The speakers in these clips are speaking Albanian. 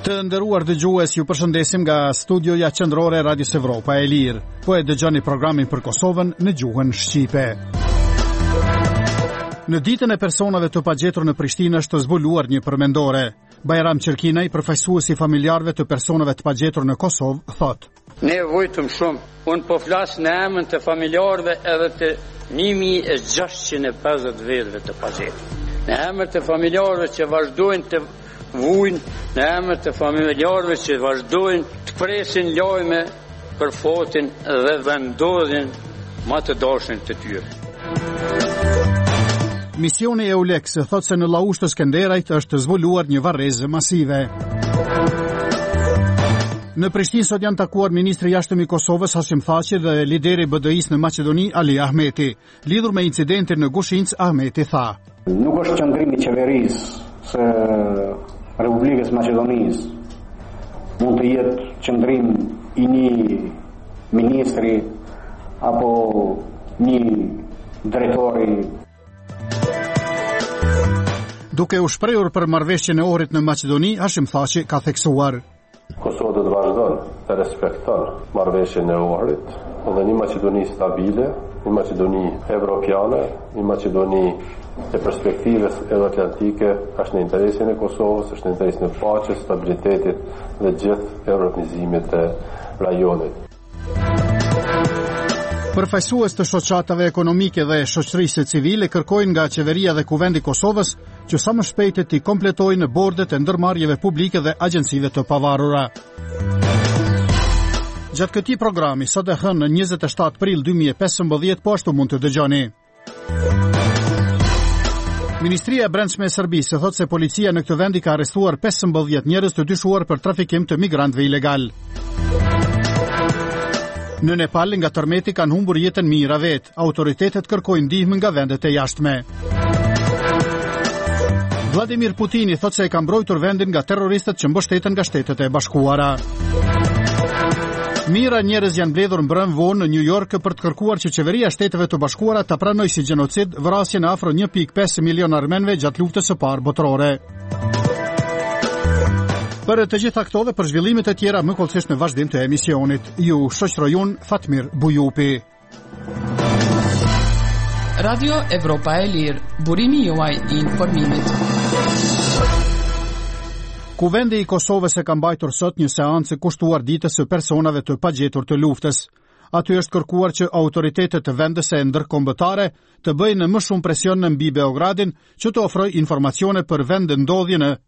Të nderuar dëgjues, ju përshëndesim nga studioja qendrore e Radios Evropa e Lirë. Po e dëgjoni programin për Kosovën në gjuhën shqipe. Në ditën e personave të pagjetur në Prishtinë është zbuluar një përmendore. Bajram Qerkinaj, përfaqësuesi familjarëve të personave të pagjetur në Kosovë, thotë: Ne vujtëm shumë. Unë po flas në emrin të familjarëve edhe të 1650 vetëve të pagjetur. Në emër të familjarëve që vazhdojnë të vujnë, në emër të familjarëve që vazhdojnë të presin lajme për fotin dhe vendodhin më të dashurin të tyre. Misioni EULEX thotë se në Laush të Skenderajt është zbuluar një varrezë masive. Në Prishtinë sot janë takuar ministri i jashtëm i Kosovës Hashim Thaçi dhe lideri i BDI-s në Maqedoni Ali Ahmeti. Lidhur me incidentin në Gushinc, Ahmeti tha: Nuk është qëndrimi i qeverisë së Republikës Maqedonisë. Mund të jetë qëndrim i një ministri apo një drejtori. Duke u shprehur për marrëveshjen e Ohrit në Maqedoni, Hashim Thaçi ka theksuar: Kosova do të vazhdon të respekton marrëveshjen e Ohrit dhe një Maqedoni stabile, një Maqedoni evropiane, një Maqedoni e perspektivës euroatlantike është në interesin e Kosovës, është në interesin e paqes, stabilitetit dhe gjithë evropizimit të rajonit. Përfaqësues të shoqatave ekonomike dhe shoqërisë civile kërkojnë nga qeveria dhe kuvendi i Kosovës që sa më shpejt të kompletojnë bordet e ndërmarrjeve publike dhe agjencive të pavarura. Gjatë këtij programi, sot e hënë në 27 prill 2015, po ashtu mund të dëgjoni. Ministria e Brendshme e Serbisë thotë se policia në këtë vend ka arrestuar 15 njerëz të dyshuar për trafikim të migrantëve ilegal. Në Nepal, nga tërmeti kanë humbur jetën mijëra vet. Autoritetet kërkojnë ndihmë nga vendet e jashtme. Vladimir Putini thotë se e ka mbrojtur vendin nga terroristët që mbështeten nga Shtetet e Bashkuara. Mijëra njerëz janë mbledhur mbrëm vonë në New York për të kërkuar që qeveria e Shteteve të Bashkuara ta pranojë si gjenocid vrasjen e afro 1.5 milion armenëve gjatë luftës së parë botërore. Për të gjitha këto dhe për zhvillimet e tjera më kollësisht në vazhdim të emisionit, ju shoqëroj unë Fatmir Bujupi. Radio Evropa e Lirë, burimi juaj i informimit. Kuvendi i Kosovës e ka mbajtur sot një seancë kushtuar ditës së personave të pagjetur të luftës. Aty është kërkuar që autoritetet të vendese ndërkombëtare të bëjnë më shumë presion në mbi Beogradin që të ofrojë informacione për vendendodhjen e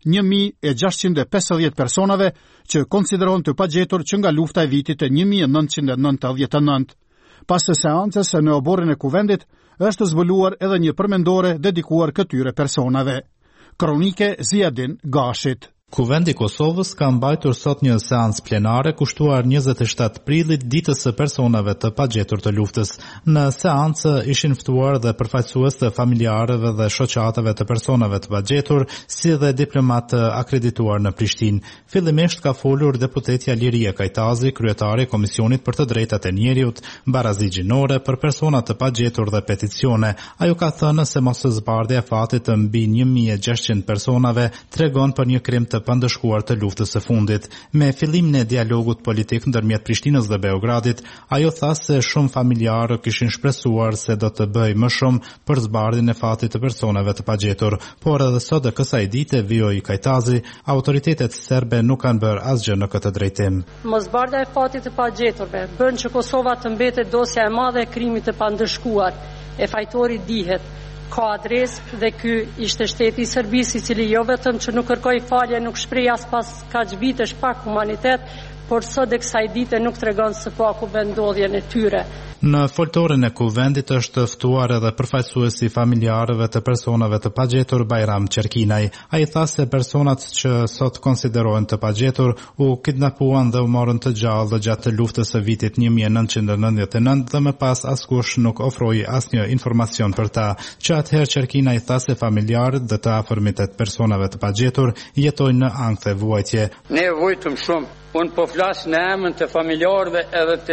1650 personave që konsiderohen të pagjetur që nga lufta e vitit e 1999. Pas së seancës në oborrin e kuvendit është zbuluar edhe një përmendore dedikuar këtyre personave. Kronike Ziadin Gashit. Kuvendi i Kosovës ka mbajtur sot një seancë plenare kushtuar 27 prillit ditës së personave të pagjetur të luftës. Në seancë ishin ftuar dhe përfaqësues të familjarëve dhe shoqatave të personave të pagjetur, si dhe diplomatë akredituar në Prishtinë. Fillimisht ka folur deputetja Liria Kajtazi, kryetari i Komisionit për të Drejtat e Njeriut, barazi gjinore për persona të pagjetur dhe peticione. Ajo ka thënë se mosëzbardhja e fatit të mbi 1600 personave tregon për një krim të pandëshkuar të luftës së fundit. Me fillimin e dialogut politik ndërmjet Prishtinës dhe Beogradit, ajo tha se shumë familjarë kishin shpresuar se do të bëjë më shumë për zbardhjen e fatit të personave të pagjetur, por edhe sot e kësaj dite, vijoi Kajtazi, autoritetet serbe nuk kanë bërë asgjë në këtë drejtim. Mosbardhja e fatit të pagjeturve bën që Kosova të mbetet dosja e madhe e krimit të pandëshkuar. E fajtori dihet, ka adresë dhe ky ishte shteti i Serbisë, i cili jo vetëm që nuk kërkoi falje, nuk shpreh as pas kaq vitesh pak humanitet, por sot e kësaj dite nuk tregon së paku vendodhjen e tyre. Në foltorin e kuvendit është ftuar edhe përfaqësuesi i familjarëve të personave të pagjetur Bajram Qerkinaj. Ai tha se personat që sot konsiderohen të pagjetur u kidnapuan dhe u morën të gjallë gjatë luftës së vitit 1999 dhe më pas askush nuk ofroi asnjë informacion për ta. Që atëherë Qerkinaj tha se familjarët dhe të afërmit të personave të pagjetur jetojnë në ankth e vuajtje. Ne vujtëm shumë. Unë po flas në emrin të familjarëve edhe të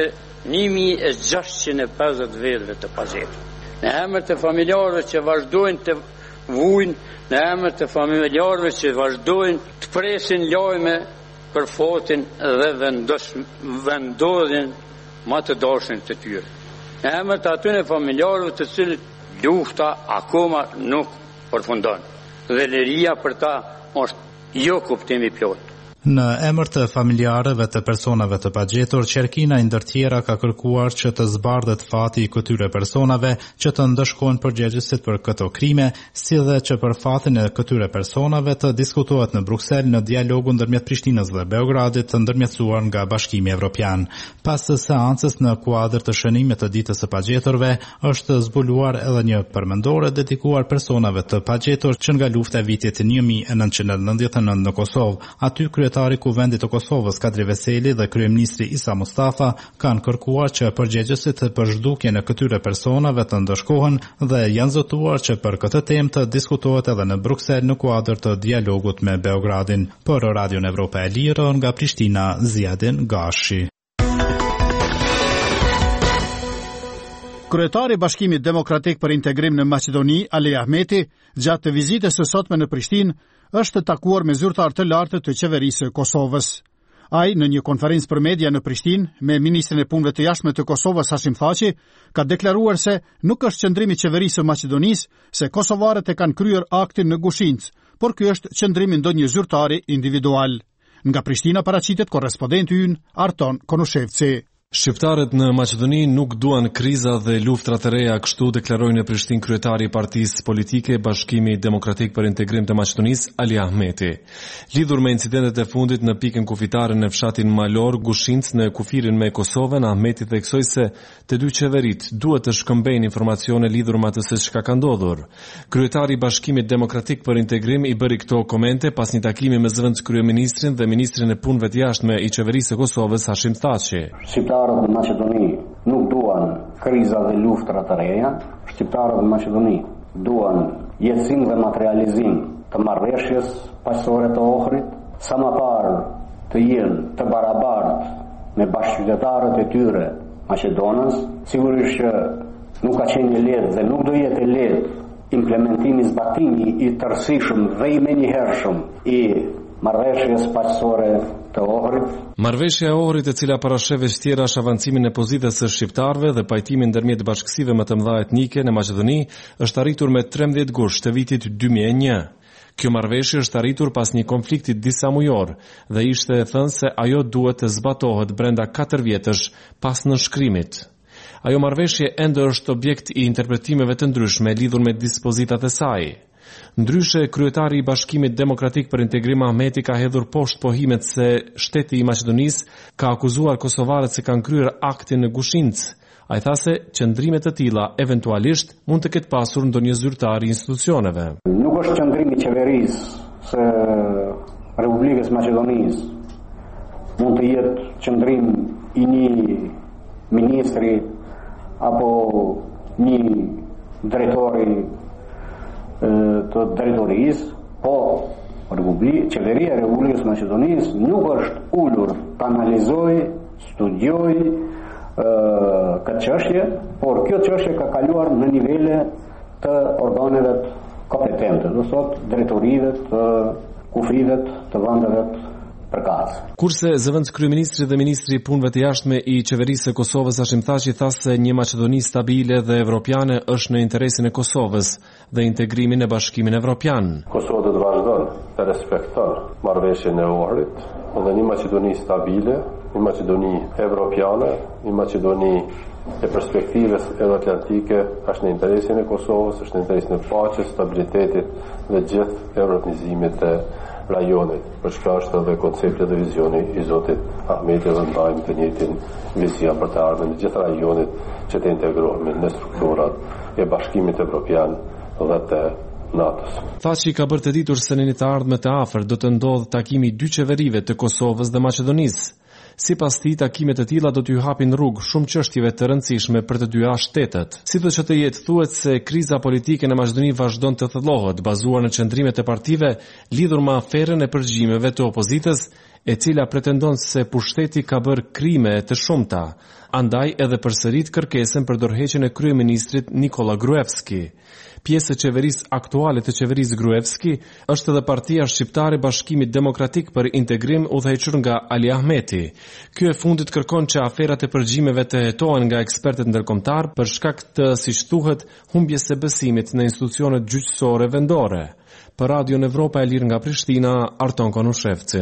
1650 vetëve të pagjetur. Në emër të familjarëve që vazhdojnë të vujnë, në emër të familjarëve që vazhdojnë të presin lajme për fatin dhe vendodhjen më të dashurin të tyre. Në emër të atyre familjarëve të cilët lufta akoma nuk përfundon dhe liria për ta është jo kuptimi plot. Në emër të familjarëve të personave të pagjetur, Qerkina ndër tjera ka kërkuar që të zbardhet fati i këtyre personave që të ndëshkohen përgjegjësit për këto krime, si dhe që për fatin e këtyre personave të diskutohet në Bruksel në dialogun ndërmjet Prishtinës dhe Beogradit të ndërmjetësuar nga Bashkimi Evropian. Pas seancës në kuadër të shënimit të ditës së pagjeturve, është zbuluar edhe një përmendore dedikuar personave të pagjetur që nga lufta e vitit 1999 në Kosovë. Aty kryetari i Kuvendit të Kosovës Kadri Veseli dhe kryeministri Isa Mustafa kanë kërkuar që përgjegjësit për zhdukjen e këtyre personave të ndëshkohen dhe janë zotuar që për këtë temë të diskutohet edhe në Bruksel në kuadër të dialogut me Beogradin. Për Radion Evropa e Lirë nga Prishtina, Ziadin Gashi. Kryetari i Bashkimit Demokratik për Integrim në Maqedoni, Ali Ahmeti, gjatë të vizitës së sotme në Prishtinë, është takuar me zyrtar të lartë të qeverisë së Kosovës. Ai, në një konferencë për media në Prishtinë, me ministrin e punëve të jashtme të Kosovës Hashim Thaçi, ka deklaruar se nuk është qëndrimi i qeverisë së Maqedonisë se kosovarët e kanë kryer aktin në Gushinc, por ky është qëndrimi ndonjë zyrtari individual. Nga Prishtina paraqitet korrespondenti ynë Arton Konushevci. Shqiptarët në Maqedoni nuk duan kriza dhe luftrat e reja, kështu deklaroi në Prishtinë kryetari i Partisë Politike Bashkimi Demokratik për Integrim të Maqedonisë, Ali Ahmeti. Lidhur me incidentet e fundit në pikën kufitare në fshatin Malor, Gushinc në kufirin me Kosovën, Ahmeti theksoi se të dy qeverit duhet të shkëmbejnë informacione lidhur me atë se çka ka ndodhur. Kryetari i Bashkimit Demokratik për Integrim i bëri këto komente pas një takimi me zëvendës kryeministrin dhe ministrin e punëve të jashtme i qeverisë së Kosovës Hashim Thaçi. Shqiptarët në Maqedoni nuk duan kriza dhe luftrat të reja. Shqiptarët në Maqedoni duan jetësim dhe materializim të marrëveshjes paqësore të Ohrit, sa më parë të jenë të barabartë me bashkëqytetarët e tyre Maqedonës. Sigurisht që nuk ka qenë lehtë dhe nuk do jetë lehtë implementimi, zbatimi i tërësishëm dhe i menjëhershëm i marrëveshjes paqësore të Ohrit. Marrëveshja e Ohrit, e cila parashef vështira është avancimin e pozitës së shqiptarëve dhe pajtimin ndërmjet bashkësive më të mëdha etnike në Maqedoni, është arritur me 13 gusht të vitit 2001. Kjo marrëveshje është arritur pas një konflikti disa mujor dhe ishte e thënë se ajo duhet të zbatohet brenda 4 vjetësh pas nënshkrimit. Ajo marrëveshje ende është objekt i interpretimeve të ndryshme lidhur me dispozitat e saj. Ndryshe, kryetari i Bashkimit Demokratik për Integrim Ahmeti ka hedhur poshtë pohimet se shteti i Maqedonisë ka akuzuar kosovarët se kanë kryer aktin në Gushinc. Ai tha se qëndrime të tilla eventualisht mund të ketë pasur ndonjë zyrtar i institucioneve. Nuk është qëndrimi i qeverisë së Republikës Maqedonisë. Mund të jetë qëndrim i një ministri apo një drejtori të drejtorisë, po qeveria e Republikës Maqedonisë nuk është ulur të analizojë, studiojë këtë çështje, por kjo çështje ka kaluar në nivele të organeve kompetente, do thotë drejtorive të kufrive të vendeve përkatëse. Kurse zëvendës kryeministri dhe ministri i punëve të jashtme i qeverisë së Kosovës Hashim Thaçi tha se një Maqedoni stabile dhe evropiane është në interesin e Kosovës dhe integrimin e Bashkimin Evropian. Kosova do të vazhdon të respekton marrëveshjen e Ohrit dhe një Maqedoni stabile, një Maqedoni evropiane, një Maqedoni e perspektivës euroatlantike është në interesin e Kosovës, është në interesin e paqes, stabilitetit dhe gjithë evropizimit të rajonit. Për çka është edhe koncepti dhe vizioni i Zotit Ahmeti dhe ndajmë të njëjtin vizionë për të ardhmen në gjithë rajonit që të integrohemi në strukturat e Bashkimit Evropian dhe të NATO-s. Thaçi ka bërë të ditur se në një të ardhme të afërt do të ndodhë takimi i dy qeverive të Kosovës dhe Maqedonisë. Sipas tij, takimet e tilla do t'ju hapin rrugë shumë çështjeve të rëndësishme për të dyja shtetet. Sidoqë të jetë, thuhet se kriza politike në Maqedoni vazhdon të thellohet, bazuar në qëndrimet e partive lidhur me aferën e përgjimeve të opozitës, e cila pretendon se pushteti ka bërë krime të shumta, andaj edhe përsërit kërkesën për dorëheqjen e kryeministrit Nikola Gruevski. Pjesë e qeverisë aktuale të qeverisë Gruevski është edhe Partia Shqiptare Bashkimit Demokratik për Integrim udhëhequr nga Ali Ahmeti. Ky e fundit kërkon që aferat e përgjimeve të hetohen nga ekspertët ndërkombëtar për shkak të, siç thuhet, humbjes së besimit në institucionet gjyqësore vendore. Për Radio Evropa e Lirë nga Prishtina, Arton Konushevci.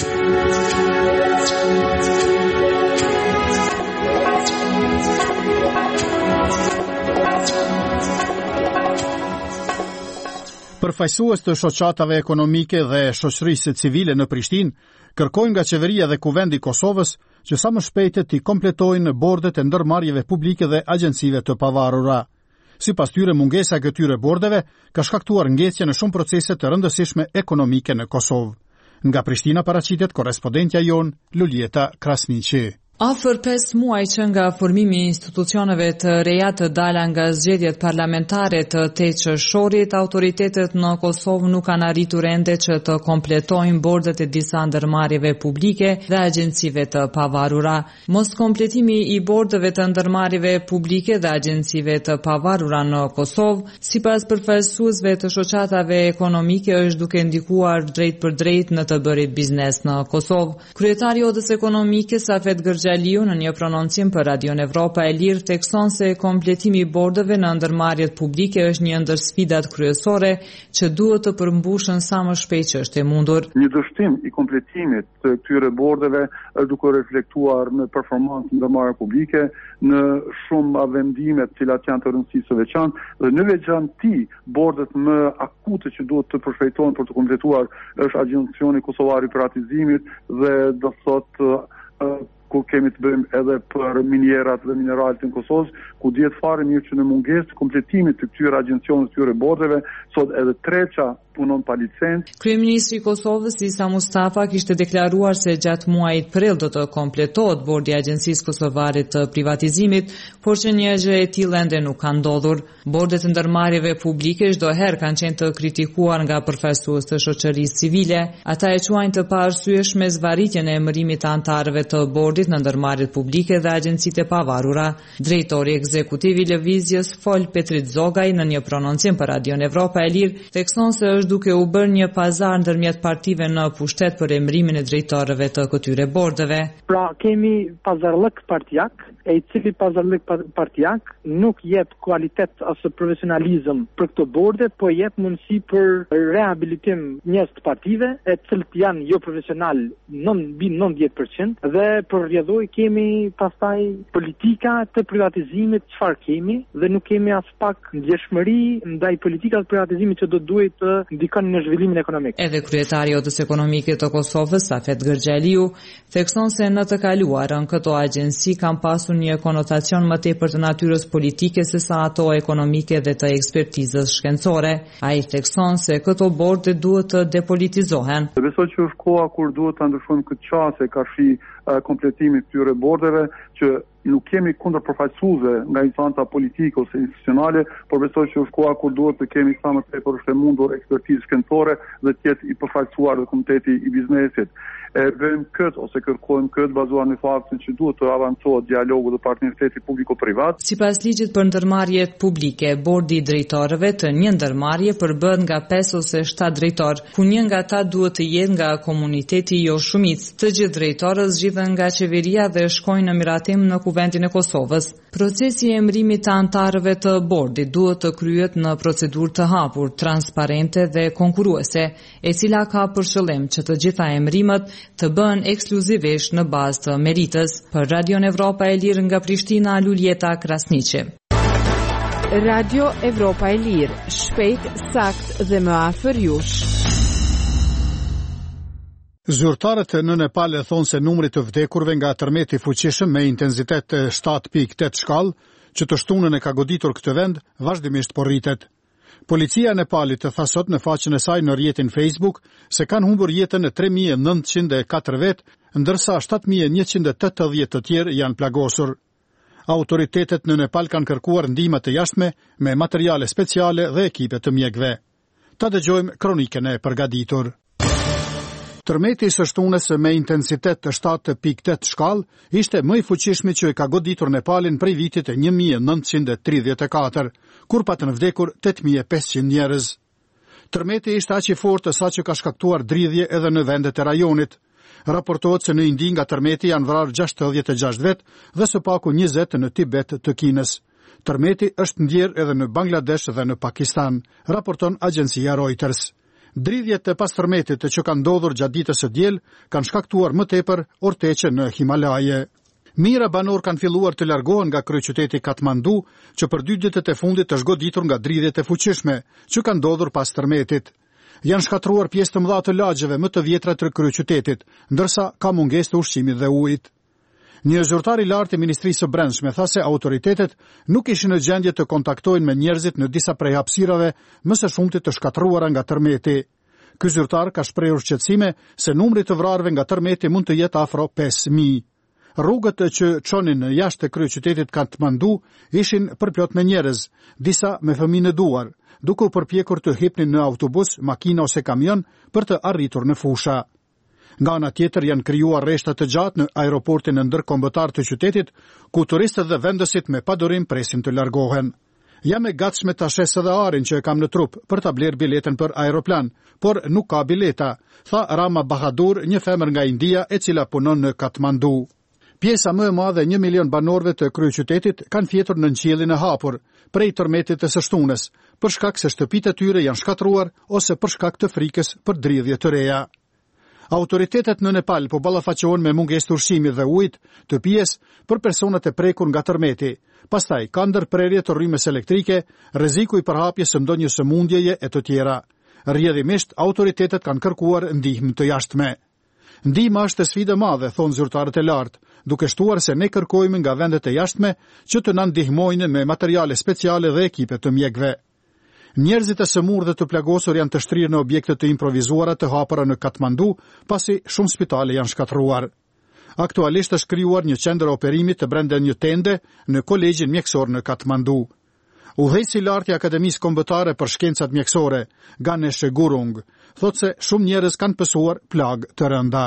Përfaqësues të shoqatave ekonomike dhe shoqërisë civile në Prishtinë kërkojnë nga qeveria dhe kuvendi i Kosovës që sa më shpejt të kompletojnë bordet e ndërmarrjeve publike dhe agjencive të pavarura. Sipas tyre, mungesa e këtyre bordeve ka shkaktuar ngjecje në shumë procese të rëndësishme ekonomike në Kosovë. Nga Prishtina paraqitet korrespondentja jon Lulieta Krasniqi. Afër 5 muaj që nga formimi i institucioneve të reja të dala nga zgjedhjet parlamentare të teqërshorit, autoritetet në Kosovë nuk kanë arritur ende që të kompletojnë bordet e disa ndërmarrjeve publike dhe agjencive të pavarura. Mos kompletimi i bordeve të ndërmarrjeve publike dhe agjencive të pavarura në Kosovë, sipas përfaqësuesve të shoqatave ekonomike, është duke ndikuar drejt për drejt në të bërit biznes në Kosovë. Kryetari i Odës Ekonomike Safet Gërgjaliu në një prononcim për Radio Evropa e Lirë thekson se kompletimi i bordeve në ndërmarrjet publike është një ndër sfidat kryesore që duhet të përmbushën sa më shpejt që është e mundur. Një dështim i kompletimit të këtyre bordeve është duke reflektuar në performancën e ndërmarrjeve publike, në shumë vendime të cilat janë të rëndësisë së veçantë dhe në veçanti bordet më akute që duhet të përshpejtohen për të kompletuar është Agjencioni Kosovar i Privatizimit dhe do thotë ku kemi të bëjmë edhe për minierat dhe mineralet në Kosovë, ku dihet fare mirë që në mungesë të kompletimit të këtyre agjencioneve, këtyre bordeve, sot edhe treqa punon pa licencë. Kryeministri i Kosovës Isa Mustafa kishte deklaruar se gjatë muajit prill do të kompletohet bordi i Agjencisë Kosovare të Privatizimit, por që një gjë e tillë ende nuk ka ndodhur. Bordet e ndërmarrjeve publike çdo herë kanë qenë të kritikuar nga përfaqësues të shoqërisë civile. Ata e quajnë të paarsyeshme zvarritjen e emërimit të anëtarëve të bordit në ndërmarrjet publike dhe agjencitë e pavarura. Drejtori ekzekutiv i lëvizjes Fol Petrit Zogaj në një prononcim për Radio Evropa e Lirë thekson se është duke u bërë një pazar ndërmjet partive në pushtet për emërimin e drejtorëve të këtyre bordeve. Pra kemi pazarllëk partijak, e i cili pazarllëk partijak nuk jep kualitet ose profesionalizëm për këto borde, po jep mundësi për rehabilitim njerëz të partive, e cilët janë jo profesional mbi 90% dhe për rrjedhoj kemi pastaj politika të privatizimit çfarë kemi dhe nuk kemi as pak ndjeshmëri ndaj politikave të privatizimit që do duhet të ndikon në zhvillimin ekonomik. Edhe kryetari i Odës Ekonomike të Kosovës, Safet Gërgjaliu, thekson se në të kaluarën këto agjenci kanë pasur një konotacion më tepër të natyrës politike se sa ato ekonomike dhe të ekspertizës shkencore. Ai thekson se këto borde duhet të depolitizohen. Besoj që është koha kur duhet ta ndryshojmë këtë çështje kashi kompletimit të këtyre bordeve që nuk kemi kundër përfaqësuesve nga instanca politike ose institucionale, por besoj që është koha kur duhet të kemi sa më tepër është e mundur ekspertizë shkencore dhe të jetë i përfaqësuar dhe komiteti i biznesit. Bëjmë këtë ose kërkojmë këtë bazuar në faktin që duhet të avancohet dialogu dhe partneriteti publiko-privat. Sipas ligjit për ndërmarrjet publike, bordi i drejtorëve të një ndërmarrje përbëhet nga 5 ose 7 drejtor, ku një nga ata duhet të jetë nga komuniteti jo shumicë. Të gjithë drejtorët zgjidhen nga qeveria dhe shkojnë në miratim në Kuvendin e Kosovës. Procesi i emërimit të anëtarëve të bordit duhet të kryhet në procedurë të hapur, transparente dhe konkurruese, e cila ka për qëllim që të gjitha emërimet të bëhen ekskluzivisht në bazë të meritës. Për Radio Evropa e Lirë nga Prishtina, Lulieta Krasniqi. Radio Evropa e Lirë, shpejt, sakt dhe më afër jush. Zyrtarët në Nepal e thonë se numri të vdekurve nga tërmeti fuqishëm me intensitet 7.8 shkallë që të shtunën e ka goditur këtë vend vazhdimisht po rritet. Policia e Nepalit tha sot në faqen e saj në rrjetin Facebook se kanë humbur jetën e 3.904 vetë, ndërsa 7.180 të tjerë janë plagosur. Autoritetet në Nepal kanë kërkuar ndihmë të jashtme me materiale speciale dhe ekipe të mjekëve. Ta dëgjojmë kronikën e përgatitur. Tërmeti së shtunës me intensitet të 7.8 shkallë ishte më i fuqishmi që e ka goditur Nepalin prej vitit e 1934, kur patën vdekur 8.500 njerëz. Tërmeti ishte aq i fortë sa që ka shkaktuar dridhje edhe në vendet e rajonit. Raportohet se në Indi nga tërmeti janë vrarë 66 vet dhe së paku 20 në Tibet të Kinës. Tërmeti është ndjerë edhe në Bangladesh dhe në Pakistan, raporton agjencia Reuters. Dridhjet e pas tërmetit që kanë ndodhur gjatë ditës së diel kanë shkaktuar më tepër orteqe në Himalaje. Mijëra banor kanë filluar të largohen nga kryeqyteti Katmandu, që për 2 ditët e fundit është goditur nga dridhjet e fuqishme që kanë ndodhur pas tërmetit. Janë shkatruar pjesë të mëdha të lagjeve më të vjetra të kryeqytetit, ndërsa ka mungesë të ushqimit dhe ujit. Një zyrtar i lartë i Ministrisë së Brendshme tha se autoritetet nuk ishin në gjendje të kontaktojnë me njerëzit në disa prej hapësirave më së shumti të shkatruara nga tërmeti. Ky zyrtar ka shprehur shqetësime se numri të vrarëve nga tërmeti mund të jetë afro 5.000. Rrugët që çonin jashtë kryeqytetit Katmandu ishin përplot me njerëz, disa me fëmijë në duar, duke u përpjekur të hipnin në autobus, makina ose kamion për të arritur në fusha. Nga ana tjetër janë krijuar rreshta të gjatë në aeroportin ndërkombëtar të qytetit, ku turistët dhe vendësit me padurim presin të largohen. Jam e gatshme ta shes edhe arin që e kam në trup për ta bler biletën për aeroplan, por nuk ka bileta, tha Rama Bahadur, një femër nga India e cila punon në Katmandu. Pjesa më e madhe 1 milion banorëve të kryeqytetit kanë fjetur në qiellin e hapur prej tërmetit të së shtunës, për shkak se shtëpitë e tyre janë shkatruar ose për shkak të frikës për dridhje të reja. Autoritetet në Nepal po ballafaqohen me mungesë të ushqimit dhe ujit të pijes për personat e prekur nga tërmeti. Pastaj ka ndërprerje të rrymës elektrike, rreziku i përhapjes së ndonjë sëmundjeje e të tjera. Rrjedhimisht autoritetet kanë kërkuar ndihmë të jashtme. Ndihma është sfidë e madhe, thonë zyrtarët e lartë, duke shtuar se ne kërkojmë nga vendet e jashtme që të na ndihmojnë me materiale speciale dhe ekipe të mjekëve. Njerëzit e sëmurë dhe të plagosur janë të shtrirë në objekte të improvizuara të hapura në Katmandu, pasi shumë spitale janë shkatruar. Aktualisht është krijuar një qendër operimi të brenda një tende në Kolegjin Mjekësor në Katmandu. Udhëheqësi i lartë i Akademisë Kombëtare për Shkencat Mjekësore, Ganesh Gurung, thotë se shumë njerëz kanë pësuar plagë të rënda.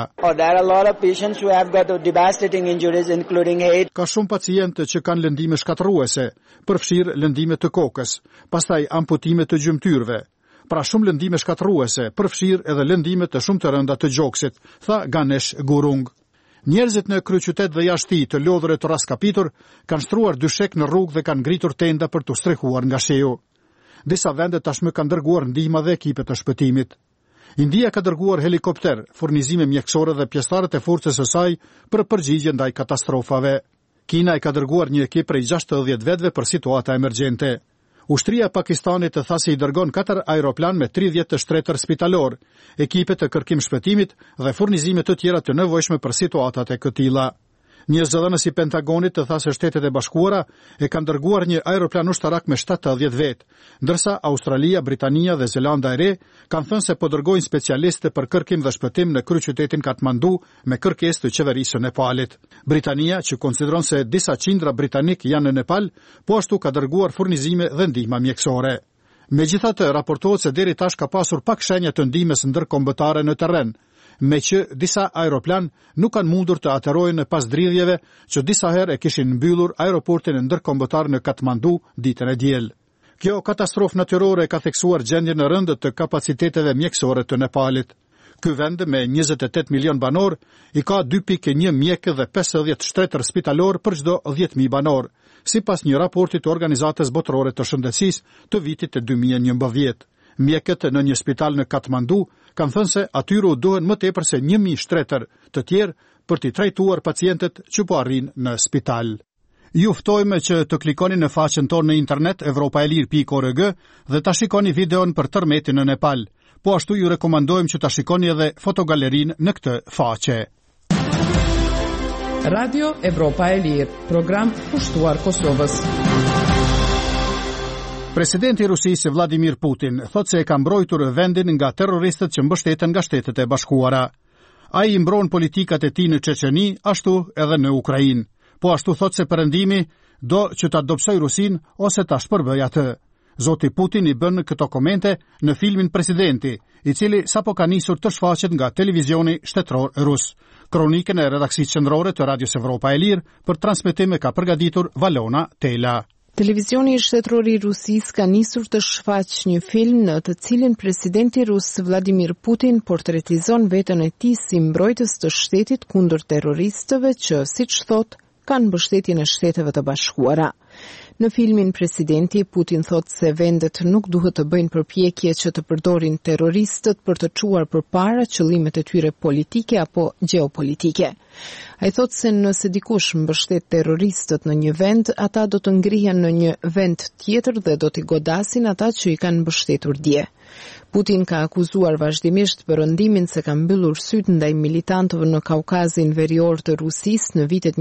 Ka shumë pacientë që kanë lëndime shkatërruese, përfshirë lëndime të kokës, pastaj amputime të gjymtyrëve. Pra shumë lëndime shkatërruese, përfshirë edhe lëndime të shumë të rënda të gjoksit, tha Ganesh Gurung. Njerëzit në kryeqytet dhe jashtë tij të lodhur e të raskapitur kanë shtruar dyshek në rrugë dhe kanë ngritur tenda për të strehuar nga shiu. Disa vende tashmë kanë dërguar ndihmë dhe ekipe të shpëtimit. India ka dërguar helikopter, furnizime mjekësore dhe pjesëtarët e forcës së saj për përgjigje ndaj katastrofave. Kina e ka dërguar një ekip prej 60 vetëve për situata emergjente. Ushtria e Pakistanit tha se i dërgon 4 aeroplan me 30 të shtretër spitalor, ekipe të kërkim shpëtimit dhe furnizime të tjera të nevojshme për situatat e këtilla. Një zëdhënës i Pentagonit tha se Shtetet e Bashkuara e kanë dërguar një aeroplan ushtarak me 70 vetë, ndërsa Australia, Britania dhe Zelanda e Re kanë thënë se po dërgojnë specialistë për kërkim dhe shpëtim në kryeqytetin Katmandu me kërkesë të qeverisë së Nepalit. Britania, që konsideron se disa qindra britanik janë në Nepal, po ashtu ka dërguar furnizime dhe ndihma mjekësore. Megjithatë, raportohet se deri tash ka pasur pak shenja të ndihmës ndërkombëtare në terren, me që disa aeroplan nuk kanë mundur të aterojnë pas dridhjeve që disa herë e kishin mbyllur aeroportin ndërkombëtar në Katmandu ditën e diel. Kjo katastrofë natyrore ka theksuar gjendjen e rëndë të kapaciteteve mjekësore të Nepalit. Ky vend me 28 milion banor i ka 2.1 mjekë dhe 50 shtretër spitalor për çdo 10.000 banor, sipas një raporti të Organizatës Botërore të Shëndetësisë të vitit të 2011. Mjekët në një spital në Katmandu kanë thënë se atyre u duhen më tepër se 1.000 shtretër të tjerë për t'i trajtuar pacientët që po arrin në spital. Ju ftojmë që të klikoni në faqen tonë në internet europaelir.org dhe ta shikoni videon për tërmetin në Nepal. Po ashtu ju rekomandojmë që ta shikoni edhe fotogalerinë në këtë faqe. Radio Evropa e Lirë, program pushtuar Kosovës. Presidenti i Rusisë Vladimir Putin thotë se e ka mbrojtur vendin nga terroristët që mbështeten nga Shtetet e Bashkuara. Ai i mbron politikat e tij në Çeçeni, ashtu edhe në Ukrainë. Po ashtu thotë se perëndimi do që ta dobësoj Rusin ose ta shpërbëj atë. Zoti Putin i bën këto komente në filmin Presidenti, i cili sapo ka nisur të shfaqet nga televizioni shtetëror rus. Kronikën e redaksisë qendrore të Radios Evropa e Lirë për transmetim ka përgatitur Valona Tela. Televizioni shtetëror i Rusisë ka nisur të shfaqë një film në të cilin presidenti rus Vladimir Putin portretizon veten e tij si mbrojtës të shtetit kundër terroristëve që, siç thotë, kanë mbështetjen e Shteteve të Bashkuara. Në filmin Presidenti, Putin thotë se vendet nuk duhet të bëjnë përpjekje që të përdorin terroristët për të çuar përpara qëllimet e tyre politike apo gjeopolitike. Ai thotë se nëse dikush mbështet terroristët në një vend, ata do të ngrihen në një vend tjetër dhe do t'i godasin ata që i kanë mbështetur dje. Putin ka akuzuar vazhdimisht Perëndimin se ka mbyllur sytë ndaj militantëve në Kaukazin Verior të Rusisë në vitet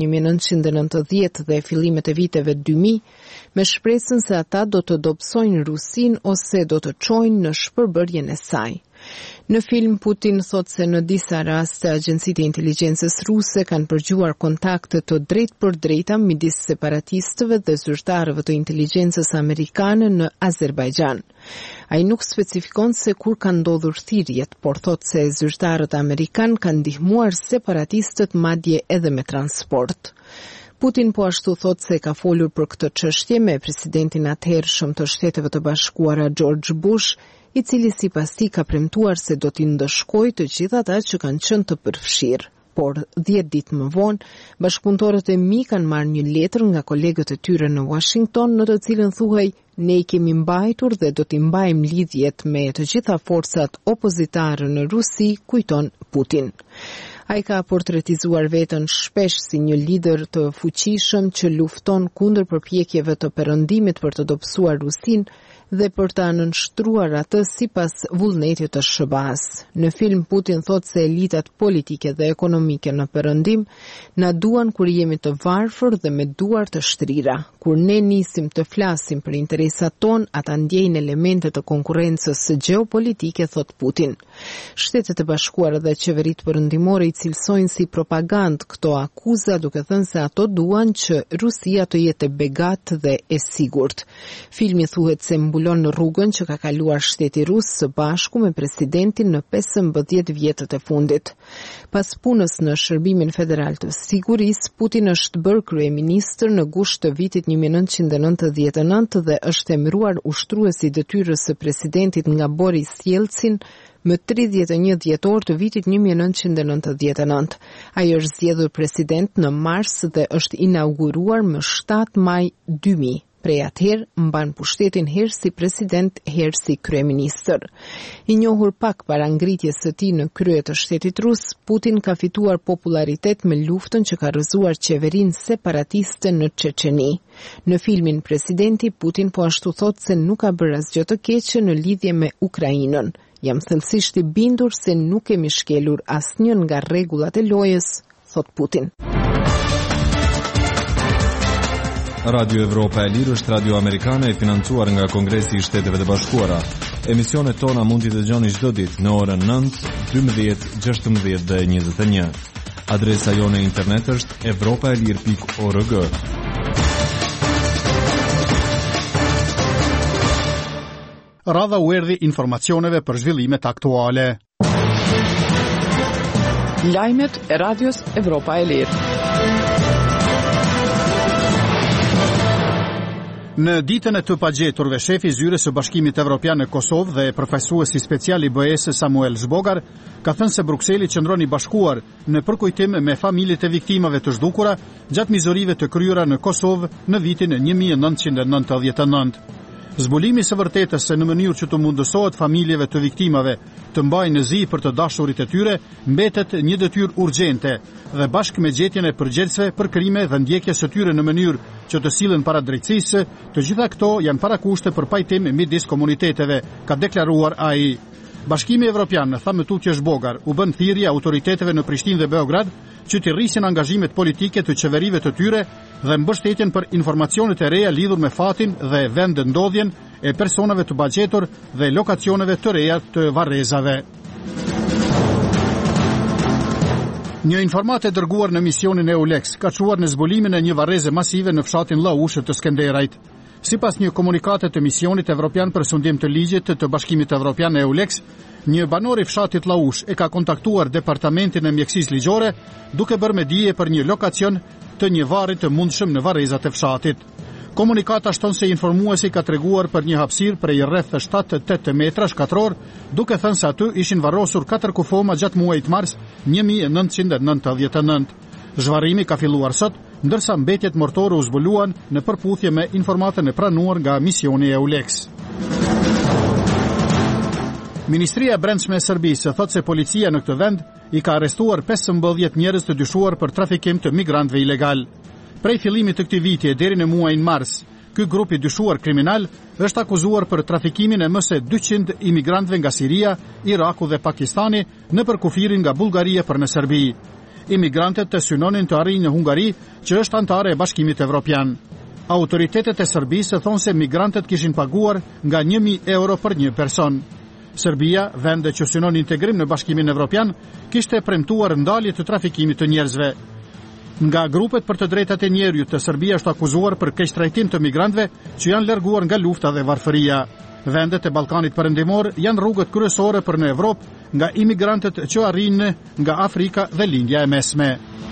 1990 dhe fillimet e viteve 2000, me shpresën se ata do të dobësojnë Rusinë ose do të çojnë në shpërbërjen e saj. Në film, Putin thot se në disa raste agjencitë e inteligjencës ruse kanë përgjuar kontakte të drejtë për drejta midis separatistëve dhe zyrtarëve të inteligjencës amerikane në Azerbajxhan. Ai nuk specifikon se kur kanë ndodhur thirrjet, por thot se zyrtarët amerikan kanë ndihmuar separatistët madje edhe me transport. Putin po ashtu thot se ka folur për këtë çështje me presidentin atëhershëm të Shteteve të Bashkuara George Bush, i cili sipas tij ka premtuar se do t'i ndëshkojë të gjithë ata që kanë qenë të përfshirë. Por 10 ditë më vonë, bashkëpunëtorët e mi kanë marrë një letër nga kolegët e tyre në Washington, në të cilën thuhej ne I kemi mbajtur dhe do t'i mbajmë lidhjet me të gjitha forcat opozitare në Rusi, kujton Putin. Ai ka portretizuar veten shpesh si një lider të fuqishëm që lufton kundër përpjekjeve të Perëndimit për të dobësuar Rusinë dhe për ta nënshtruar atë sipas vullnetit të SBA-s. Në film Putin thotë se elitat politike dhe ekonomike në Perëndim na duan kur jemi të varfër dhe me duar të shtrira. Kur ne nisim të flasim për interesat ton, ata ndjejnë elemente të konkurrencës gjeopolitike, thot Putin. Shtetet e Bashkuara dhe qeveritë perëndimore I cilësojnë si propagandë këto akuza, duke thënë se ato duan që Rusia të jetë e begat dhe e sigurt. Filmi thuhet se mbulon rrugën që ka kaluar shteti rus së bashku me presidentin në 15 vjetët e fundit. Pas punës në Shërbimin Federal të Sigurisë, Putin është bërë kryeministër në gusht të vitit 1999 dhe është emëruar ushtruesi I detyrës së presidentit nga Boris Jelcin më 31 dhjetor të vitit 1999. Ai është zgjedhur president në mars dhe është inauguruar më 7 maj 2000. Prej atëherë mban pushtetin herë si president, herë si kryeministër. I njohur pak para ngritjes së tij në krye të shtetit rus, Putin ka fituar popularitet me luftën që ka rrëzuar qeverinë separatiste në Çeçeni. Në filmin Presidenti, Putin po ashtu thotë se nuk ka bërë asgjë të keqe në lidhje me Ukrainën. Jam thellësisht I bindur se nuk kemi shkelur asnjën nga rregullat e lojës, thot Putin. Radio Evropa e Lirë është radio amerikane e financuar nga Kongresi I Shteteve të Bashkuara. Emisionet tona mund t'i dëgjoni çdo ditë në orën 9, 12, 16 dhe 21. Adresa jone internet është evropaelir.org. Radha u erdhi informacioneve për zhvillimet aktuale. Lajmet e Radios Evropa e Lirë. Në ditën e të pagjeturve, shefi I Zyres së Bashkimit Evropian në Kosovë dhe përfaqësuesi special I BE-s Samuel Zbogar ka thënë se Brukseli qëndron I bashkuar në përkujtim me familjet e viktimave të zhdukura gjatë mizorive të kryera në Kosovë në vitin 1999. Zbulimi së vërtetës se në mënyrë që të mundësohet familjeve të viktimave të mbajnë në zi për të dashurit e tyre mbetet një detyrë urgjente dhe bashkë me gjetjen e përgjegjësve për krime dhe ndjekjes së tyre në mënyrë që të sillen para drejtësisë, të gjitha këto janë parakushte për pajtim midis komuniteteve, ka deklaruar ai. Bashkimi Evropian, tha më tutje Zbogar, u bën thirrje autoriteteve në Prishtinë dhe Beograd që të rrisin angazhimet politike të qeverive të tyre dhe mbështetjen për informacionet e reja lidhur me fatin dhe vendndodhjen e personave të bagjetur dhe lokacioneve të reja të varrezave. Një informat e dërguar në misionin EULEX ka çuar në zbulimin e një varreze masive në fshatin Llaush të Skenderajt. Sipas një komunikate të misionit evropian për sundim të ligjit të Bashkimit Evropian EULEX, një banor i fshatit Laush e ka kontaktuar Departamentin e Mjekësisë Ligjore duke bërë me dije për një lokacion të një varri të mundshëm në varrezat e fshatit. Komunikata shton se informuesi ka treguar për një hapësirë prej rreth 7-8 metra shkatror, duke thënë se aty ishin varrosur 4 kufoma gjatë muajit mars 1999. Zhvarrimi ka filluar sot, ndërsa mbetjet mortore u zbuluan në përputhje me informatën e pranuar nga misioni EULEX. Ministria e Brendshme e Serbisë thotë se policia në këtë vend i ka arrestuar 15 njerëz të dyshuar për trafikim të migrantëve ilegal. Prej fillimit të këtij viti deri në muajin mars, ky grup i dyshuar kriminal është akuzuar për trafikimin e më se 200 imigrantëve nga Siria, Iraku dhe Pakistani nëpër kufirin nga Bullgaria për në Serbi. Imigrantët të synonin të arrijnë në Hungari, që është antare e Bashkimit Evropian. Autoritetet e Serbisë thonë se migrantët kishin paguar nga 1.000 euro për një person. Serbia, vend që synon integrim në Bashkimin Evropian, kishte premtuar ndalje të trafikimit të njerëzve. Nga grupet për të drejtat e njerëzit të Serbia është akuzuar për keqtrajtim të migrantëve që janë larguar nga lufta dhe varfëria. Vendet e Ballkanit Perëndimor janë rrugët kryesore për në Evropë nga imigrantët që arrijnë nga Afrika dhe Lindja e Mesme.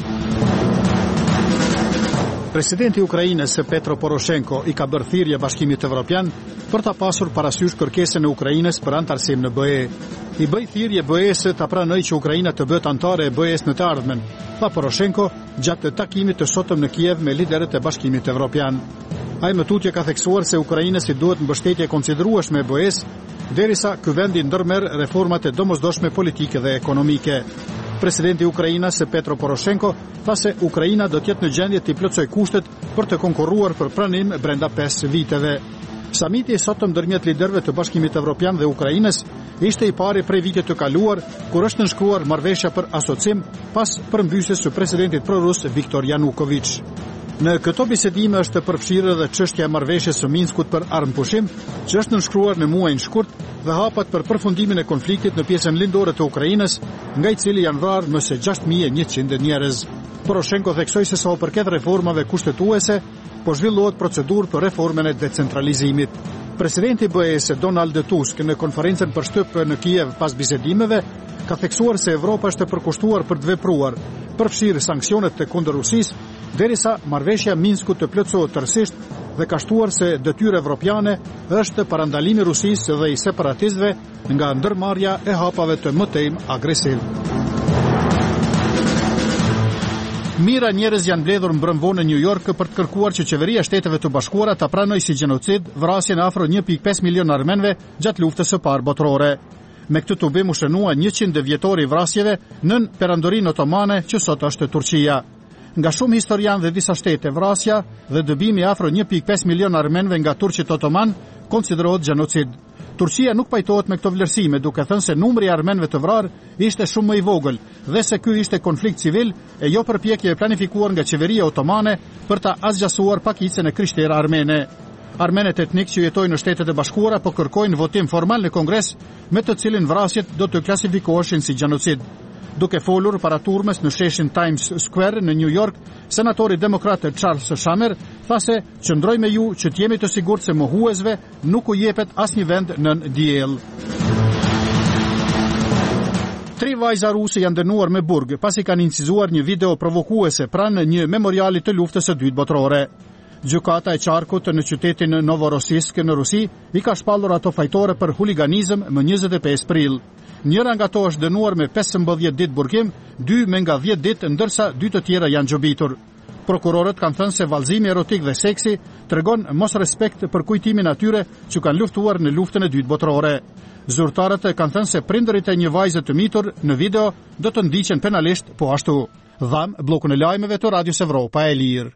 Presidenti i Ukrainës Petro Poroshenko i ka bërë thirrje Bashkimit Evropian për ta pasur parasysh kërkesën e Ukrainës për antarësim në BE. I bëj thirrje BE-s ta pranojë që Ukraina të bëhet antare e BE-s në të ardhmen, tha Poroshenko gjatë takimit të sotëm në Kiev me liderët e Bashkimit Evropian. Ai më tutje ka theksuar se Ukrainës i duhet mbështetje konsiderueshme e BE-s, derisa ky vend i ndërmerr reformat e domosdoshme politike dhe ekonomike. Presidenti i Ukrainës Petro Poroshenko tha se Ukraina do të jetë në gjendje të plotësojë kushtet për të konkurruar për pranim brenda 5 viteve. Samiti i sotëm ndërmjet liderëve të Bashkimit Evropian dhe Ukrainës ishte i pari prej vitit të kaluar, kur është nënshkruar marrëveshja për asocim pas përmbysjes së presidentit prorus Viktor Yanukovych. Në këto bisedime është përfshirë edhe çështja e marrëveshjes së Minskut për armëpushim, që është nënshkruar në muajin shkurt dhe hapat për përfundimin e konfliktit në pjesën lindore të Ukrainës, nga i cili janë vrarë më se 6100 njerëz. Poroshenko theksoi se sa u përket reformave kushtetuese, po zhvillohet procedurë për reformën e decentralizimit. Presidenti i BE-s Donald Tusk në konferencën për shtyp në Kiev pas bisedimeve ka theksuar se Evropa është e përkushtuar për të vepruar, përfshirë sanksionet kundër Rusisë, derisa marrëveshja Minskut të plotësohet tërësisht dhe ka shtuar se detyrë evropiane është parandalimi i Rusisë dhe i separatistëve nga ndërmarrja e hapave të mëtejm agresiv. Mira njerëz janë mbledhur mbrëmvonë në New York për të kërkuar që qeveria e Shteteve të Bashkuara ta pranojë si gjenocid vrasjen e afro 1.5 milion armenëve gjatë luftës së parë botërore. Me këtë tubim u shënua 100 vjetori i vrasjeve nën perandorinë otomane që sot është Turqia. Nga shumë historianë dhe disa shtete, vrasja dhe dëbimi afro 1.5 milion armenëve nga turqit otoman konsiderohet gjenocid. Turqia nuk pajtohet me këto vlerësime, duke thënë se numri i armenëve të vrarë ishte shumë më i vogël dhe se ky ishte konflikt civil e jo përpjekje e planifikuar nga qeveria otomane për ta asgjasuar pakicën e krishterë armene. Armenet etnik që jetojnë në Shtetet e Bashkuara po kërkojnë votim formal në Kongres, me të cilin vrasjet do të klasifikoheshin si gjenocid. Duke folur para turmes në sheshin Times Square në New York, senatori demokrat Charles Schumer tha se qëndroj me ju që t'jemi të sigurt se mohuesve nuk u jepet asnjë vend nën diell. 3 vajza ruse janë dënuar me burg pasi kanë incizuar një video provokuese pranë një memoriali të luftës së dytë botërore. Gjykata e qarkut në qytetin Novorossiysk në Rusi i ka shpallur ato fajtore për huliganizëm më 25 prill. Njëra nga to është dënuar me 15 ditë burgim, 2 me nga 10 ditë, ndërsa 2 të tjera janë gjobitur. Prokurorët kanë thënë se vallëzimi erotik dhe seksi tregon mos respekt për kujtimin atyre që kanë luftuar në luftën e dytë botërore. Zyrtarët kanë thënë se prindërit e një vajze të mitur në video do të ndiqen penalisht po ashtu. Dham bllokun e lajmeve të Radios Evropa e Lirë.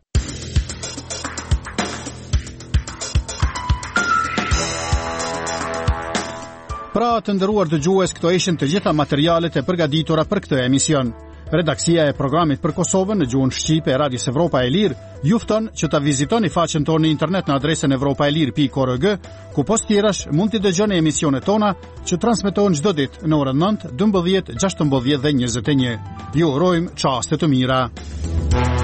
Pra të nderuar dëgjues, këto ishin të gjitha materialet e përgatitura për këtë emision. Redaksia e programit për Kosovën në gjuhën shqipe e Radios Evropa e Lirë ju fton që ta vizitoni faqen tonë në internet në adresën evropaelir.org, ku postierash mund të dëgjoni emisionet tona që transmetohen çdo ditë në orën 9, 12, 16 dhe 21. Ju urojmë çaste të mira.